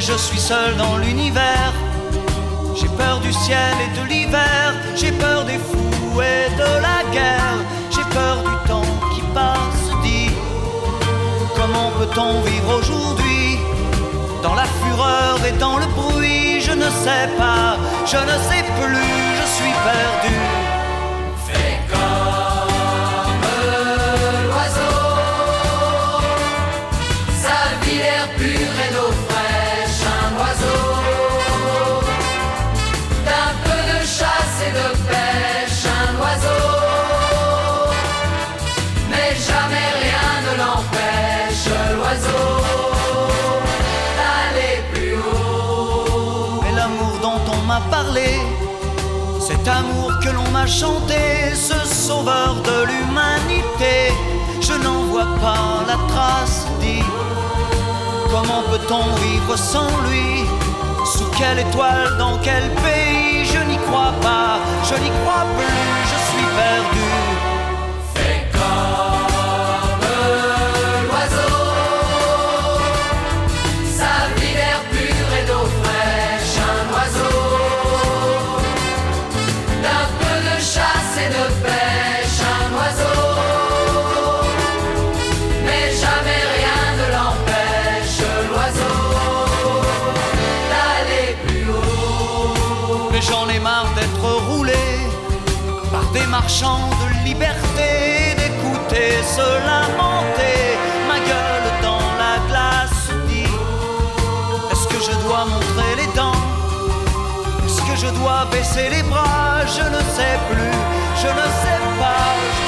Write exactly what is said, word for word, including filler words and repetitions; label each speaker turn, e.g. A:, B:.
A: je suis seul dans l'univers. J'ai peur du ciel et de l'hiver, j'ai peur des fous et de la guerre, j'ai peur du temps qui passe. Dis, comment peut-on vivre aujourd'hui dans la fureur et dans le bruit? Je ne sais pas, je ne sais plus, je suis perdu.
B: Fais comme l'oiseau, sa vie l'air pur et d'eau fraîche, un oiseau d'un peu de chasse et de pêche, un oiseau, mais jamais rien ne l'empêche, l'oiseau, d'aller plus haut.
A: Mais l'amour dont on m'a parlé, cet amour que l'on m'a chanté, ce sauveur de l'humanité, je n'en vois pas la trace. Dis, comment peut-on vivre sans lui? Sous quelle étoile, dans quel pays? Je n'y crois pas, je n'y crois plus, je suis perdu.
B: Fais comme l'oiseau, sa vie d'air pur et d'eau fraîche, un oiseau d'un peu de chasse et de pêche, un oiseau, mais jamais rien ne l'empêche, l'oiseau, d'aller plus haut.
A: Mais j'en ai marre d'être roulé par des marchands de liberté, d'écouter se lamenter, ma gueule dans la glace. Dis, est-ce que je dois montrer les dents? Est-ce que je dois baisser les bras? Je ne sais plus, je ne sais pas.